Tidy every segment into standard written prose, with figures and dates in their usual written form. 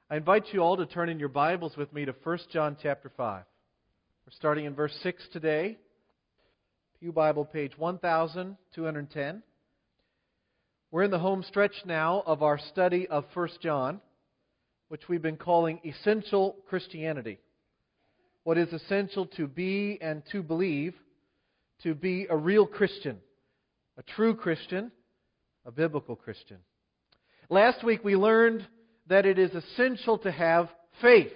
I invite you all to turn in your Bibles with me to 1 John chapter 5. We're starting in verse 6 today. Pew Bible page 1210. We're in the home stretch now of our study of 1 John, which we've been calling Essential Christianity. What is essential to be and to believe, to be a real Christian, a true Christian, a biblical Christian. Last week we learned that it is essential to have faith.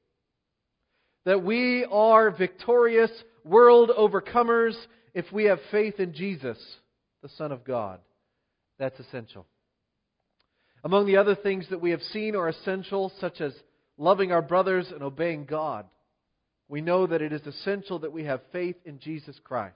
That we are victorious world overcomers if we have faith in Jesus, the Son of God. That's essential. Among the other things that we have seen are essential, such as loving our brothers and obeying God. We know that it is essential that we have faith in Jesus Christ.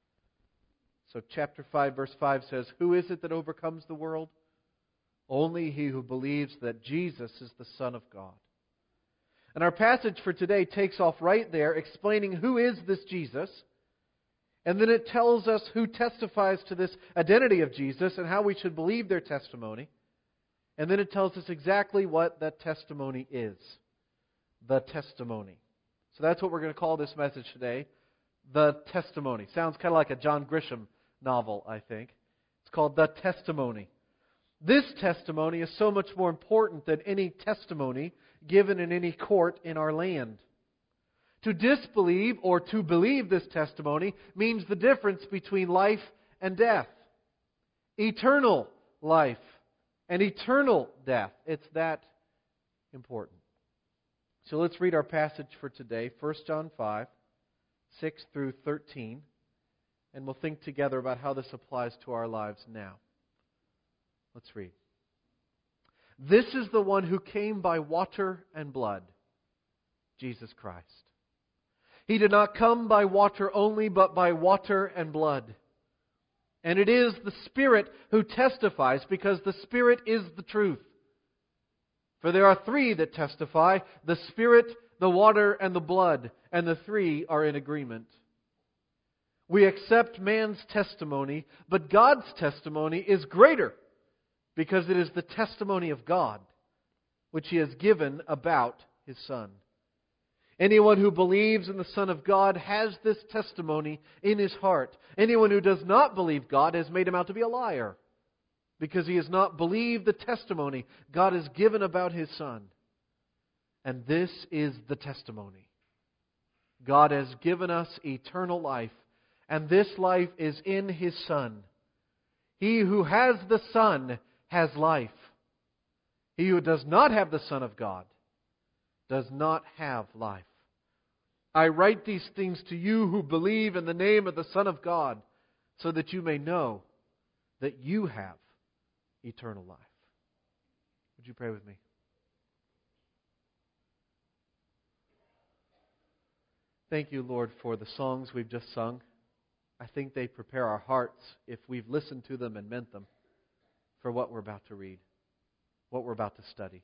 So chapter 5, verse 5 says, "Who is it that overcomes the world? Only he who believes that Jesus is the Son of God." And our passage for today takes off right there, explaining who is this Jesus. And then it tells us who testifies to this identity of Jesus and how we should believe their testimony. And then it tells us exactly what that testimony is. The testimony. So that's what we're going to call this message today. The testimony. Sounds kind of like a John Grisham novel, I think. It's called The Testimony. This testimony is so much more important than any testimony given in any court in our land. To disbelieve or to believe this testimony means the difference between life and death. Eternal life and eternal death. It's that important. So let's read our passage for today, 1 John 5, 6 through 13, and we'll think together about how this applies to our lives now. Let's read. "This is the one who came by water and blood, Jesus Christ. He did not come by water only, but by water and blood. And it is the Spirit who testifies, because the Spirit is the truth. For there are three that testify, the Spirit, the water, and the blood, and the three are in agreement. We accept man's testimony, but God's testimony is greater, because it is the testimony of God, which He has given about His Son. Anyone who believes in the Son of God has this testimony in his heart. Anyone who does not believe God has made him out to be a liar, because he has not believed the testimony God has given about His Son. And this is the testimony. God has given us eternal life, and this life is in His Son. He who has the Son has life. He who does not have the Son of God does not have life. I write these things to you who believe in the name of the Son of God, so that you may know that you have eternal life." Would you pray with me? Thank you, Lord, for the songs we've just sung. I think they prepare our hearts, if we've listened to them and meant them, for what we're about to read, what we're about to study.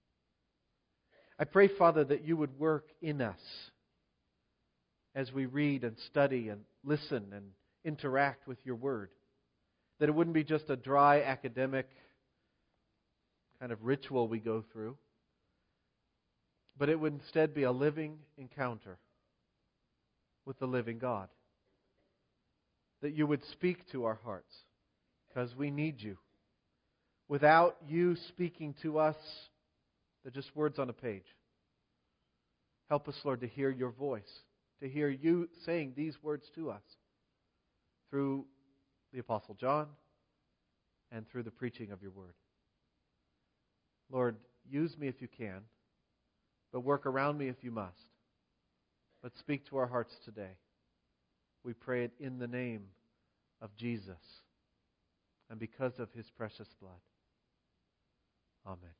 I pray, Father, that you would work in us as we read and study and listen and interact with your Word. That it wouldn't be just a dry academic kind of ritual we go through, but it would instead be a living encounter with the living God. That you would speak to our hearts, because we need you. Without you speaking to us, they're just words on a page. Help us, Lord, to hear your voice, to hear you saying these words to us through the Apostle John and through the preaching of your word. Lord, use me if you can, but work around me if you must. But speak to our hearts today. We pray it in the name of Jesus and because of His precious blood. Amen.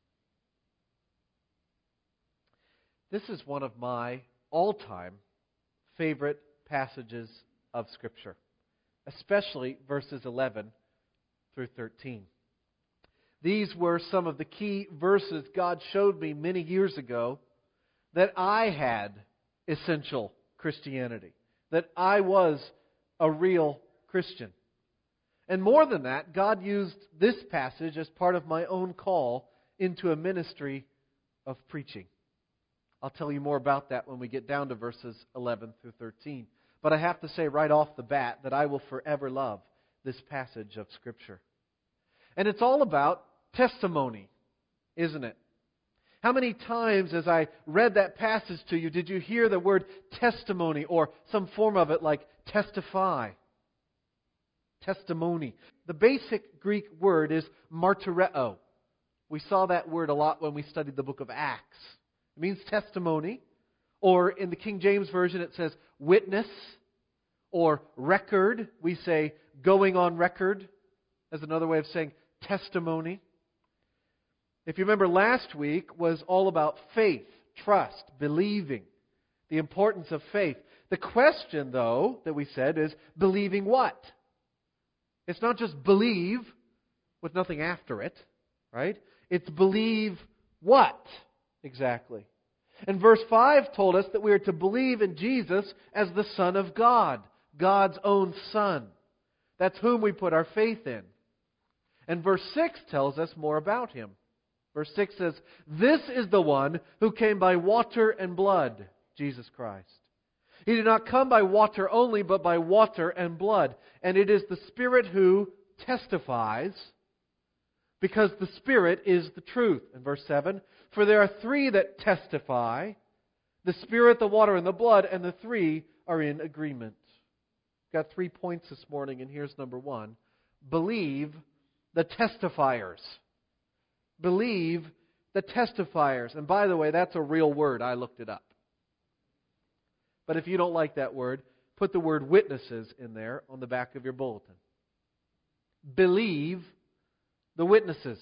This is one of my all-time favorite passages of Scripture, especially verses 11 through 13. These were some of the key verses God showed me many years ago that I had essential Christianity, that I was a real Christian. And more than that, God used this passage as part of my own call into a ministry of preaching. I'll tell you more about that when we get down to verses 11 through 13. But I have to say right off the bat that I will forever love this passage of Scripture. And it's all about testimony, isn't it? How many times as I read that passage to you did you hear the word testimony or some form of it like testify? Testimony. The basic Greek word is martyreo. We saw that word a lot when we studied the book of Acts. It means testimony. Or in the King James Version it says witness or record. We say going on record as another way of saying testimony. If you remember, last week was all about faith, trust, believing, the importance of faith. The question, though, that we said is believing what? It's not just believe with nothing after it, right? It's believe what exactly? And verse 5 told us that we are to believe in Jesus as the Son of God, God's own Son. That's whom we put our faith in. And verse 6 tells us more about Him. Verse 6 says, "This is the one who came by water and blood, Jesus Christ. He did not come by water only, but by water and blood. And it is the Spirit who testifies, because the Spirit is the truth." In verse 7, "For there are three that testify, the Spirit, the water, and the blood, and the three are in agreement." Got 3 points this morning, and here's number 1. Believe the testifiers. Believe the testifiers. And by the way, that's a real word. I looked it up. But if you don't like that word, put the word witnesses in there on the back of your bulletin. Believe the witnesses.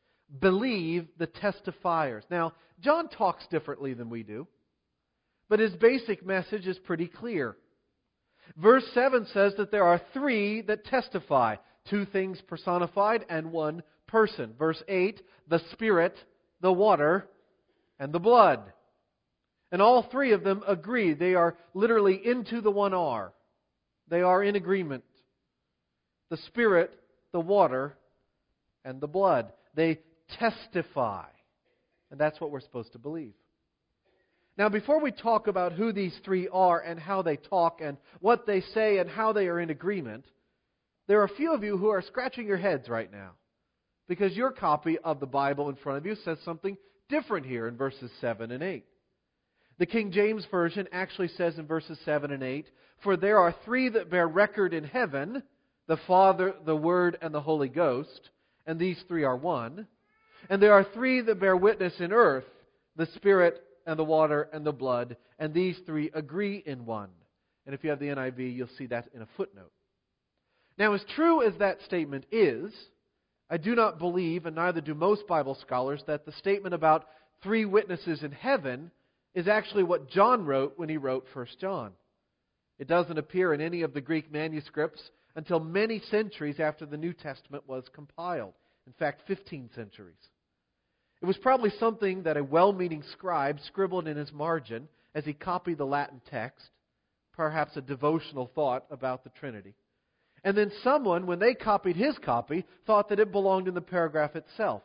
Believe the testifiers. Now, John talks differently than we do, but his basic message is pretty clear. Verse 7 says that there are three that testify. 2 things personified and 1 person. Verse 8, the Spirit, the water, and the blood. And all 3 of them agree. They are literally into the 1R. They are in agreement. The Spirit, the water, and the blood. They testify. And that's what we're supposed to believe. Now, before we talk about who these 3 are and how they talk and what they say and how they are in agreement, there are a few of you who are scratching your heads right now, because your copy of the Bible in front of you says something different here in verses 7 and 8. The King James Version actually says in verses 7 and 8, "For there are 3 that bear record in heaven, the Father, the Word, and the Holy Ghost, and these 3 are one. And there are 3 that bear witness in earth, the Spirit, and the water, and the blood, and these 3 agree in one." And if you have the NIV, you'll see that in a footnote. Now, as true as that statement is, I do not believe, and neither do most Bible scholars, that the statement about 3 witnesses in heaven is actually what John wrote when he wrote 1 John. It doesn't appear in any of the Greek manuscripts until many centuries after the New Testament was compiled. In fact, 15 centuries. It was probably something that a well-meaning scribe scribbled in his margin as he copied the Latin text, perhaps a devotional thought about the Trinity. And then someone, when they copied his copy, thought that it belonged in the paragraph itself.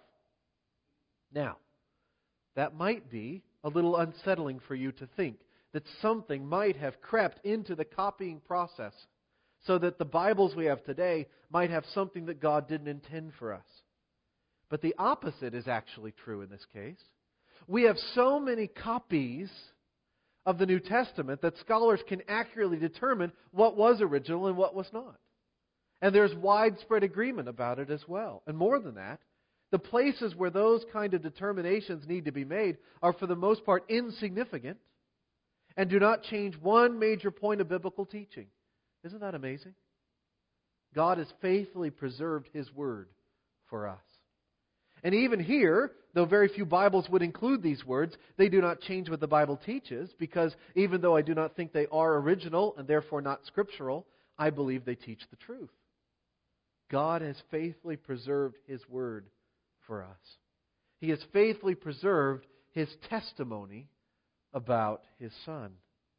Now, that might be a little unsettling for you to think that something might have crept into the copying process so that the Bibles we have today might have something that God didn't intend for us. But the opposite is actually true in this case. We have so many copies of the New Testament that scholars can accurately determine what was original and what was not. And there's widespread agreement about it as well. And more than that, the places where those kind of determinations need to be made are for the most part insignificant and do not change one major point of biblical teaching. Isn't that amazing? God has faithfully preserved His Word for us. And even here, though very few Bibles would include these words, they do not change what the Bible teaches, because even though I do not think they are original and therefore not scriptural, I believe they teach the truth. God has faithfully preserved His Word for us. He has faithfully preserved His testimony about His Son.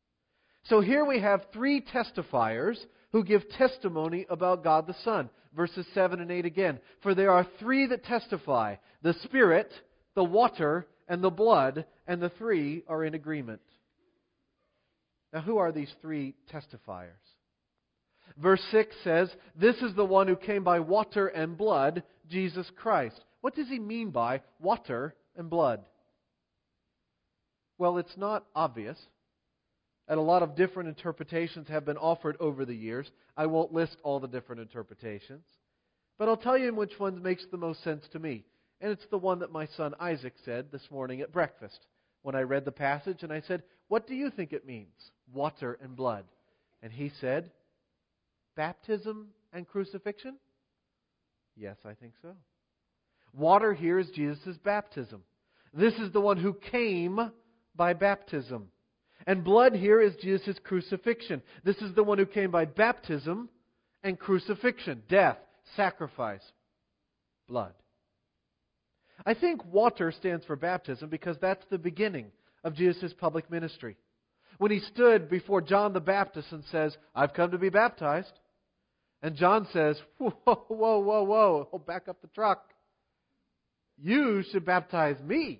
So here we have 3 testifiers who give testimony about God the Son. Verses 7 and 8 again. "For there are 3 that testify, the Spirit, the water, and the blood, and the three are in agreement. Now, who are these three testifiers? Verse 6 says, "This is the one who came by water and blood, Jesus Christ." What does he mean by water and blood? Well, it's not obvious, and a lot of different interpretations have been offered over the years. I won't list all the different interpretations, but I'll tell you which one makes the most sense to me. And it's the one that my son Isaac said this morning at breakfast when I read the passage, and I said, "What do you think it means, water and blood?" And he said, "Baptism and crucifixion?" Yes, I think so. Water here is Jesus' baptism. This is the one who came by baptism. And blood here is Jesus' crucifixion. This is the one who came by baptism and crucifixion. Death, sacrifice, blood. I think water stands for baptism because that's the beginning of Jesus' public ministry. When he stood before John the Baptist and says, "I've come to be baptized." And John says, whoa, back up the truck. You should baptize me.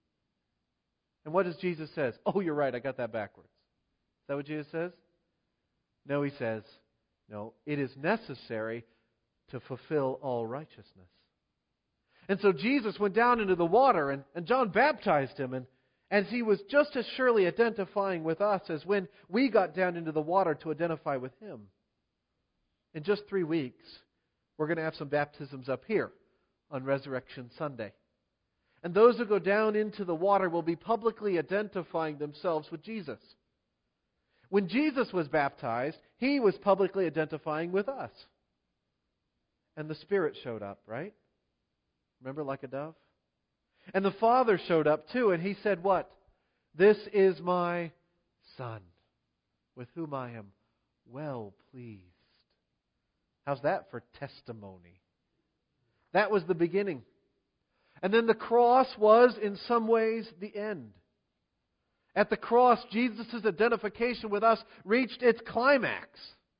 And what does Jesus say? "Oh, you're right, I got that backwards." Is that what Jesus says? No, he says, "No, it is necessary to fulfill all righteousness." And so Jesus went down into the water, and John baptized him, and he was just as surely identifying with us as when we got down into the water to identify with him. In just 3 weeks, we're going to have some baptisms up here on Resurrection Sunday. And those who go down into the water will be publicly identifying themselves with Jesus. When Jesus was baptized, he was publicly identifying with us. And the Spirit showed up, right? Remember, like a dove? And the Father showed up too, and he said what? "This is my Son, with whom I am well pleased." How's that for testimony? That was the beginning. And then the cross was, in some ways, the end. At the cross, Jesus' identification with us reached its climax.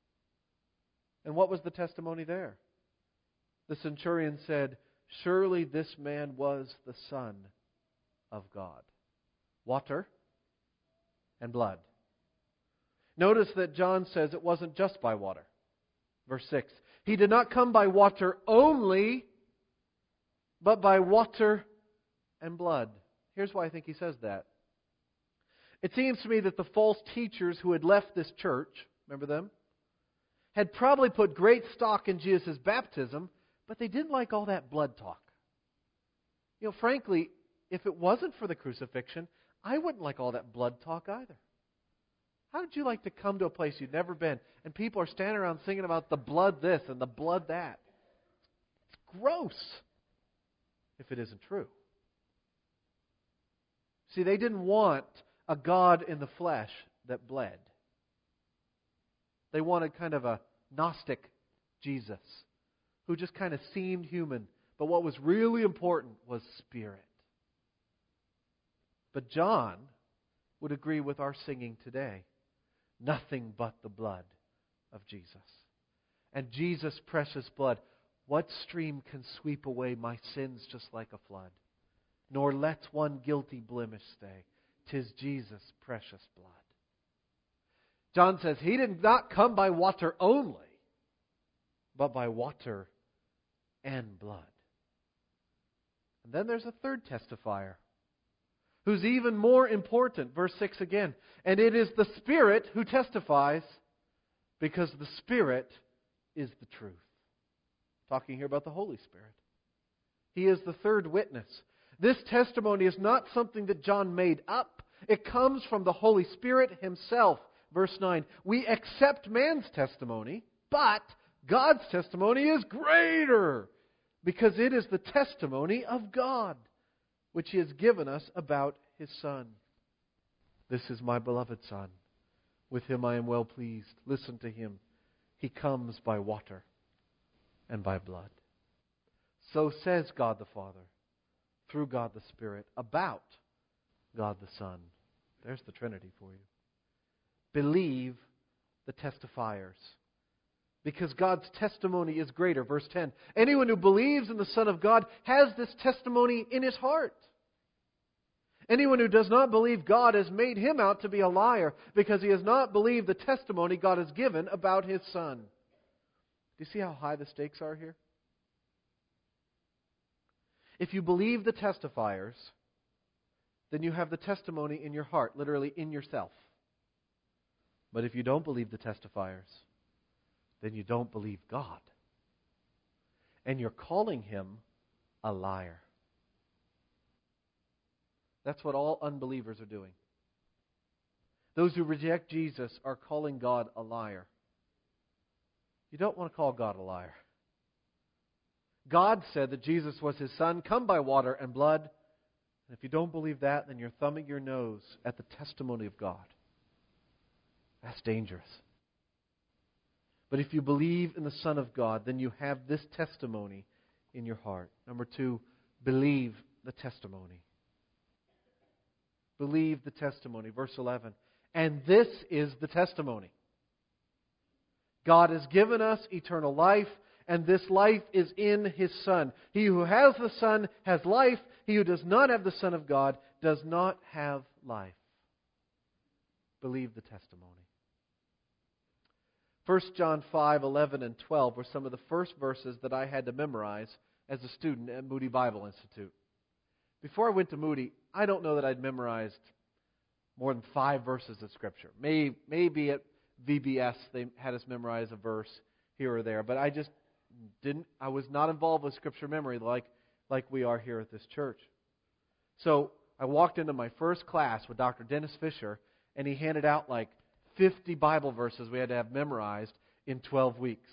And what was the testimony there? The centurion said, "Surely this man was the Son of God." Water and blood. Notice that John says it wasn't just by water. Verse 6. "He did not come by water only, but by water and blood." Here's why I think he says that. It seems to me that the false teachers who had left this church, remember them, had probably put great stock in Jesus' baptism, but they didn't like all that blood talk. Frankly, if it wasn't for the crucifixion, I wouldn't like all that blood talk either. How would you like to come to a place you've never been and people are standing around singing about the blood this and the blood that? It's gross if it isn't true. See, they didn't want a God in the flesh that bled. They wanted kind of a Gnostic Jesus who just kind of seemed human, but what was really important was spirit. But John would agree with our singing today. Nothing but the blood of Jesus. And Jesus' precious blood, what stream can sweep away my sins just like a flood? Nor lets one guilty blemish stay. 'Tis Jesus' precious blood. John says he did not come by water only, but by water and blood. And then there's a third testifier, who's even more important. Verse 6 again. "And it is the Spirit who testifies, because the Spirit is the truth." Talking here about the Holy Spirit. He is the third witness. This testimony is not something that John made up. It comes from the Holy Spirit Himself. Verse 9. "We accept man's testimony, but God's testimony is greater, because it is the testimony of God, which He has given us about His Son. This is my beloved Son, with Him I am well pleased. Listen to Him. He comes by water and by blood." So says God the Father, through God the Spirit, about God the Son. There's the Trinity for you. Believe the testifiers, because God's testimony is greater. Verse 10. "Anyone who believes in the Son of God has this testimony in his heart. Anyone who does not believe God has made him out to be a liar, because he has not believed the testimony God has given about his Son. Do you see how high the stakes are here? If you believe the testifiers, then you have the testimony in your heart, literally in yourself. But if you don't believe the testifiers, then you don't believe God. And you're calling him a liar. That's what all unbelievers are doing. Those who reject Jesus are calling God a liar. You don't want to call God a liar. God said that Jesus was his Son, come by water and blood. And if you don't believe that, then you're thumbing your nose at the testimony of God. That's dangerous. But if you believe in the Son of God, then you have this testimony in your heart. Number 2, believe the testimony. Believe the testimony. Verse 11. And this is the testimony. God has given us eternal life, and this life is in his Son. He who has the Son has life. He who does not have the Son of God does not have life. Believe the testimony. 1 John 5, 11 and 12 were some of the first verses that I had to memorize as a student at Moody Bible Institute. Before I went to Moody, I don't know that I'd memorized more than 5 verses of Scripture. Maybe at VBS they had us memorize a verse here or there, but I just didn't. I was not involved with Scripture memory like we are here at this church. So I walked into my first class with Dr. Dennis Fisher, and he handed out like 50 Bible verses we had to have memorized in 12 weeks.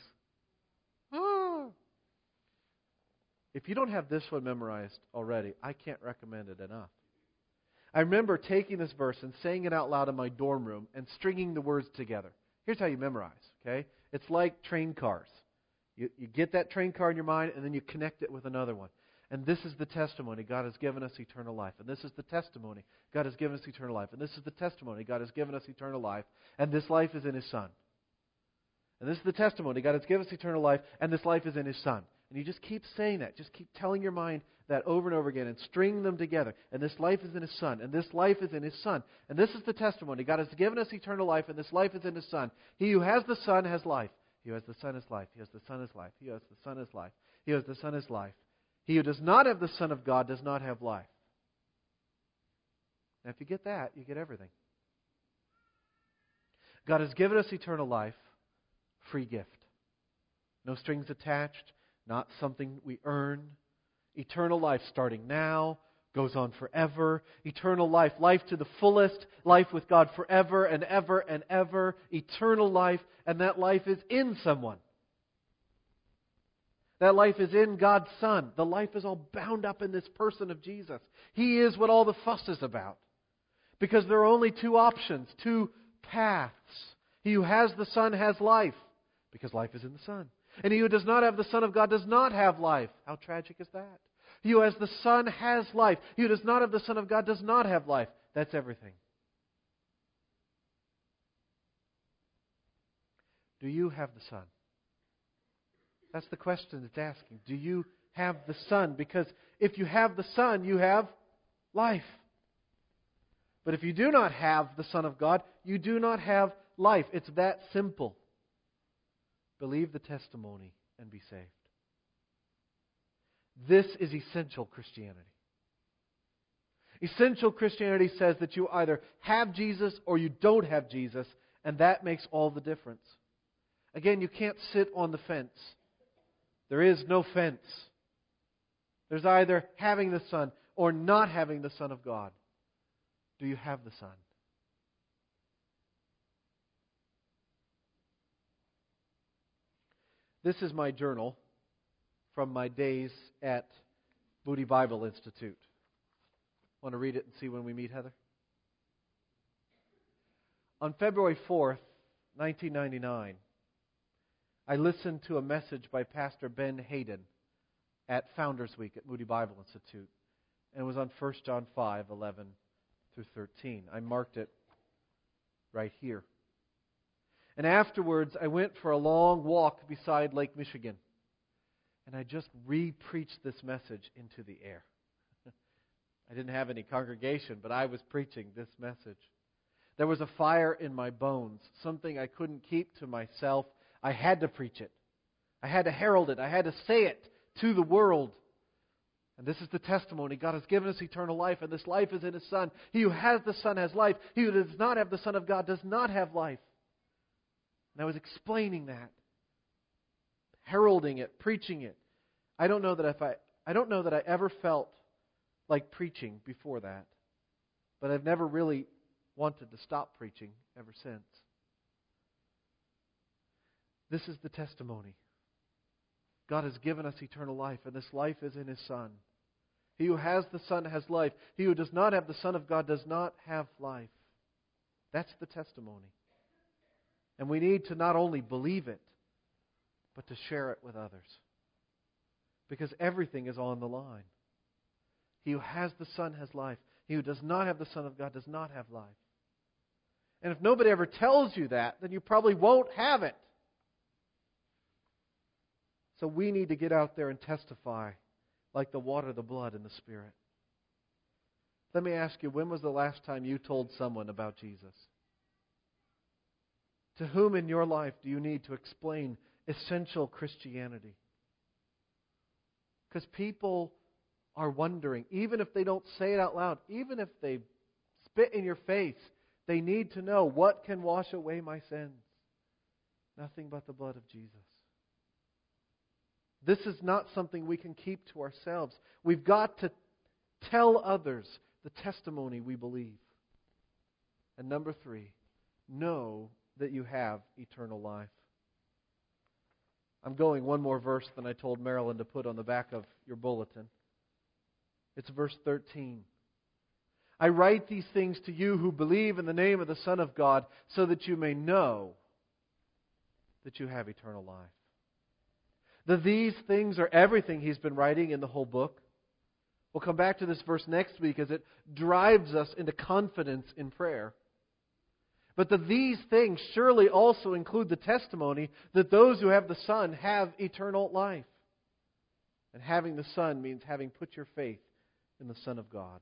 If you don't have this one memorized already, I can't recommend it enough. I remember taking this verse and saying it out loud in my dorm room and stringing the words together. Here's how you memorize, okay? It's like train cars. You get that train car in your mind, and then you connect it with another one. And this is the testimony. God has given us eternal life. And this is the testimony. God has given us eternal life. And this is the testimony. God has given us eternal life. And this life is in his Son. And this is the testimony. God has given us eternal life. And this life is in his Son. And you just keep saying that. Just keep telling your mind that over and over again and string them together. And this life is in his Son. And this life is in his Son. And this is the testimony. God has given us eternal life. And this life is in his Son. He who has the Son has life. He who has the Son has life. He who has the Son has life. He who has the Son has life. He who has the Son has life. He who does not have the Son of God does not have life. Now, if you get that, you get everything. God has given us eternal life, free gift. No strings attached, not something we earn. Eternal life starting now, goes on forever. Eternal life, life to the fullest, life with God forever and ever and ever. Eternal life, and that life is in someone. That life is in God's Son. The life is all bound up in this person of Jesus. He is what all the fuss is about. Because there are only 2 options, 2 paths. He who has the Son has life, because life is in the Son. And he who does not have the Son of God does not have life. How tragic is that? He who has the Son has life. He who does not have the Son of God does not have life. That's everything. Do you have the Son? That's the question it's asking. Do you have the Son? Because if you have the Son, you have life. But if you do not have the Son of God, you do not have life. It's that simple. Believe the testimony and be saved. This is essential Christianity. Essential Christianity says that you either have Jesus or you don't have Jesus, and that makes all the difference. Again, you can't sit on the fence. There is no fence. There's either having the Son or not having the Son of God. Do you have the Son? This is my journal from my days at Moody Bible Institute. Want to read it and see when we meet, Heather? On February 4th, 1999, I listened to a message by Pastor Ben Hayden at Founders Week at Moody Bible Institute. And it was on 1 John 5, 11 through 13. I marked it right here. And afterwards, I went for a long walk beside Lake Michigan. And I just re-preached this message into the air. I didn't have any congregation, but I was preaching this message. There was a fire in my bones, something I couldn't keep to myself. I had to preach it. I had to herald it. I had to say it to the world. And this is the testimony. God has given us eternal life, and this life is in His Son. He who has the Son has life. He who does not have the Son of God does not have life. And I was explaining that, heralding it, preaching it. I don't know that I ever felt like preaching before that, but I've never really wanted to stop preaching ever since. This is the testimony. God has given us eternal life, and this life is in His Son. He who has the Son has life. He who does not have the Son of God does not have life. That's the testimony. And we need to not only believe it, but to share it with others. Because everything is on the line. He who has the Son has life. He who does not have the Son of God does not have life. And if nobody ever tells you that, then you probably won't have it. So we need to get out there and testify like the water, the blood, and the Spirit. Let me ask you, when was the last time you told someone about Jesus? To whom in your life do you need to explain essential Christianity? Because people are wondering, even if they don't say it out loud, even if they spit in your face, they need to know, what can wash away my sins? Nothing but the blood of Jesus. This is not something we can keep to ourselves. We've got to tell others the testimony we believe. And number 3, know that you have eternal life. I'm going one more verse than I told Marilyn to put on the back of your bulletin. It's verse 13. I write these things to you who believe in the name of the Son of God, so that you may know that you have eternal life. These things are everything he's been writing in the whole book. We'll come back to this verse next week as it drives us into confidence in prayer. But these things surely also include the testimony that those who have the Son have eternal life. And having the Son means having put your faith in the Son of God.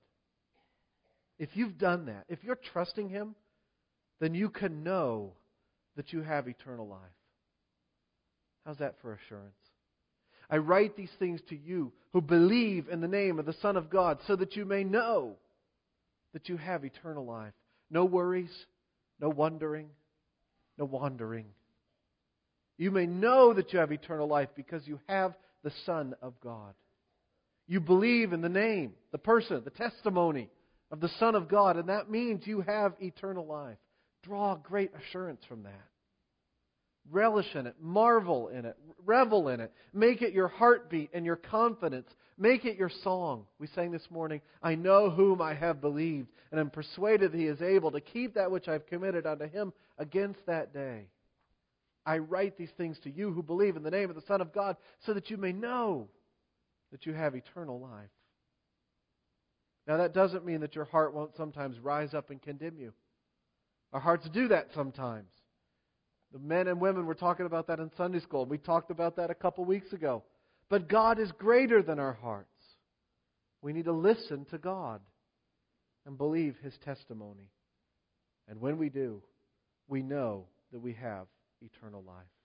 If you've done that, if you're trusting Him, then you can know that you have eternal life. How's that for assurance? I write these things to you who believe in the name of the Son of God, so that you may know that you have eternal life. No worries, no wondering, no wandering. You may know that you have eternal life because you have the Son of God. You believe in the name, the person, the testimony of the Son of God, and that means you have eternal life. Draw great assurance from that. Relish in it, marvel in it, revel in it. Make it your heartbeat and your confidence. Make it your song. We sang this morning, I know whom I have believed, and am persuaded that He is able to keep that which I have committed unto Him against that day. I write these things to you who believe in the name of the Son of God, so that you may know that you have eternal life. Now that doesn't mean that your heart won't sometimes rise up and condemn you. Our hearts do that sometimes. The men and women were talking about that in Sunday school. We talked about that a couple weeks ago. But God is greater than our hearts. We need to listen to God and believe His testimony. And when we do, we know that we have eternal life.